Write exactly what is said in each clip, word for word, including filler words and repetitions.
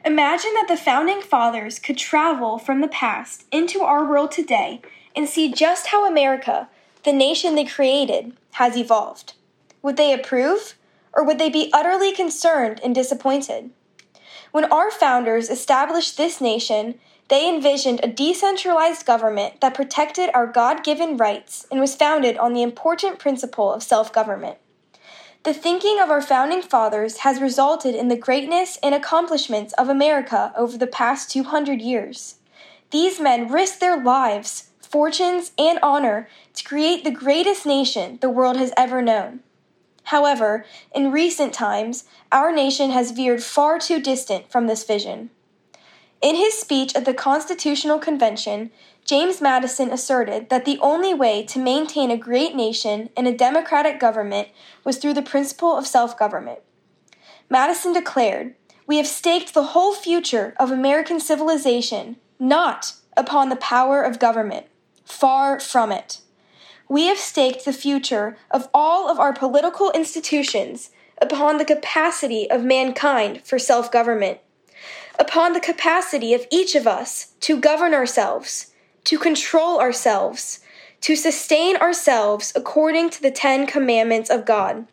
Imagine that the Founding Fathers could travel from the past into our world today and see just how America, the nation they created, has evolved. Would they approve, or would they be utterly concerned and disappointed? When our founders established this nation, they envisioned a decentralized government that protected our God-given rights and was founded on the important principle of self-government. The thinking of our Founding Fathers has resulted in the greatness and accomplishments of America over the past two hundred years. These men risked their lives, fortunes, and honor to create the greatest nation the world has ever known. However, in recent times, our nation has veered far too distant from this vision. In his speech at the Constitutional Convention, James Madison asserted that the only way to maintain a great nation and a democratic government was through the principle of self-government. Madison declared, "We have staked the whole future of American civilization not upon the power of government, far from it. We have staked the future of all of our political institutions upon the capacity of mankind for self-government, upon the capacity of each of us to govern ourselves, to control ourselves, to sustain ourselves according to the Ten Commandments of God."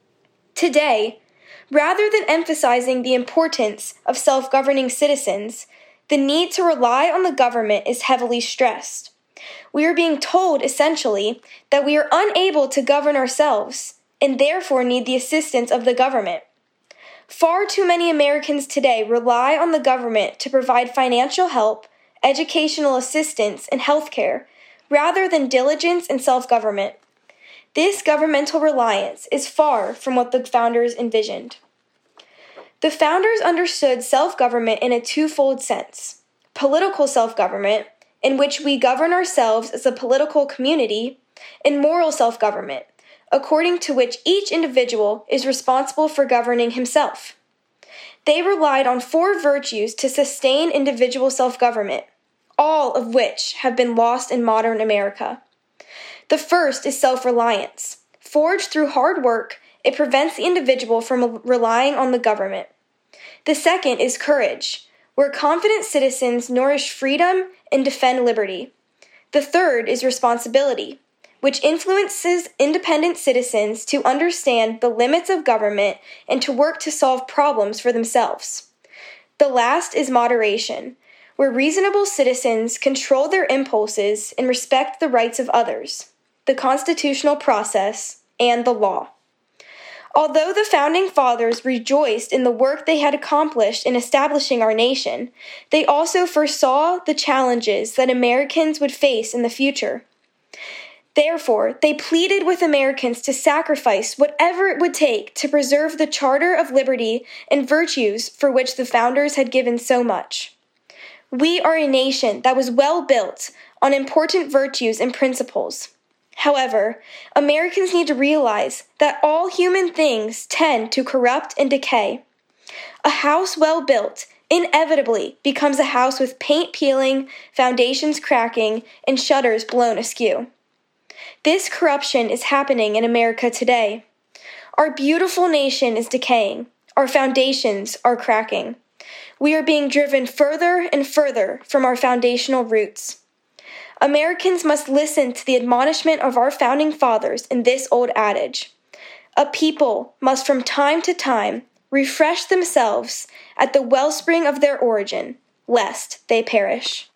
Today, rather than emphasizing the importance of self-governing citizens, the need to rely on the government is heavily stressed. We are being told, essentially, that we are unable to govern ourselves and therefore need the assistance of the government. Far too many Americans today rely on the government to provide financial help, educational assistance, and health care, rather than diligence and self-government. This governmental reliance is far from what the founders envisioned. The founders understood self-government in a twofold sense: political self-government, in which we govern ourselves as a political community, and moral self-government, according to which each individual is responsible for governing himself. They relied on four virtues to sustain individual self-government, all of which have been lost in modern America. The first is self-reliance. Forged through hard work, it prevents the individual from relying on the government. The second is courage, where confident citizens nourish freedom and defend liberty. The third is responsibility, which influences independent citizens to understand the limits of government and to work to solve problems for themselves. The last is moderation, where reasonable citizens control their impulses and respect the rights of others, the constitutional process, and the law. Although the Founding Fathers rejoiced in the work they had accomplished in establishing our nation, they also foresaw the challenges that Americans would face in the future. Therefore, they pleaded with Americans to sacrifice whatever it would take to preserve the Charter of Liberty and virtues for which the founders had given so much. We are a nation that was well built on important virtues and principles. However, Americans need to realize that all human things tend to corrupt and decay. A house well built inevitably becomes a house with paint peeling, foundations cracking, and shutters blown askew. This corruption is happening in America today. Our beautiful nation is decaying. Our foundations are cracking. We are being driven further and further from our foundational roots. Americans must listen to the admonishment of our Founding Fathers in this old adage: a people must from time to time refresh themselves at the wellspring of their origin, lest they perish.